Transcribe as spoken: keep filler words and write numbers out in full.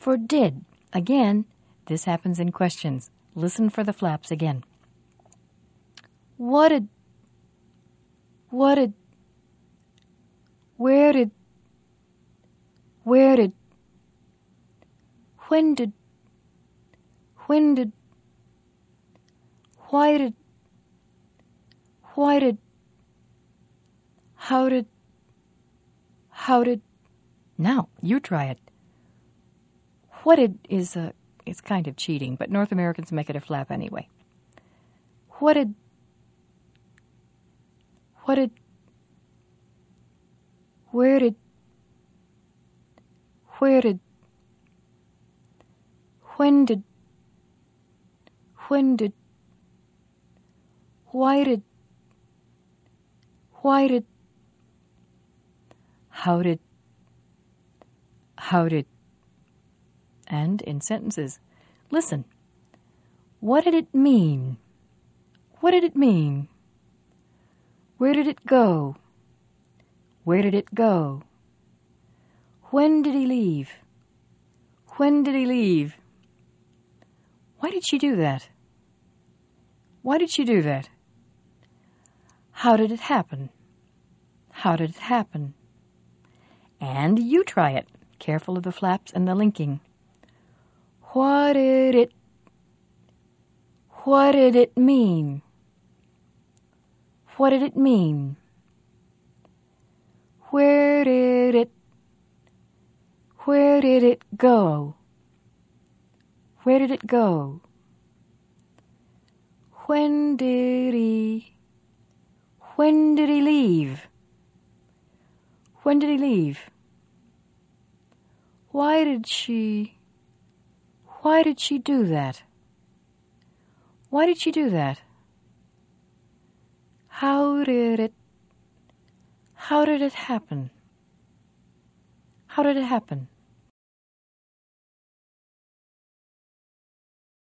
For did, again, this happens in questions. Listen for the flaps again. What did, what did, where did, where did, when did, when did, why did, why did, how did, how did. Now, you try it. What did is a, it's kind of cheating, but North Americans make it a flap anyway. What did, what did, where did, where did, when did, when did, why did, why did, how did, how did. And in sentences, listen. What did it mean? What did it mean? Where did it go? Where did it go? When did he leave? When did he leave? Why did she do that? Why did she do that? How did it happen? How did it happen? And you try it, careful of the flaps and the linking. What did it, what did it mean? What did it mean? Where did it, where did it go? Where did it go? When did he, when did he leave? When did he leave? Why did she, why did she do that? Why did she do that? How did it, how did it happen? How did it happen?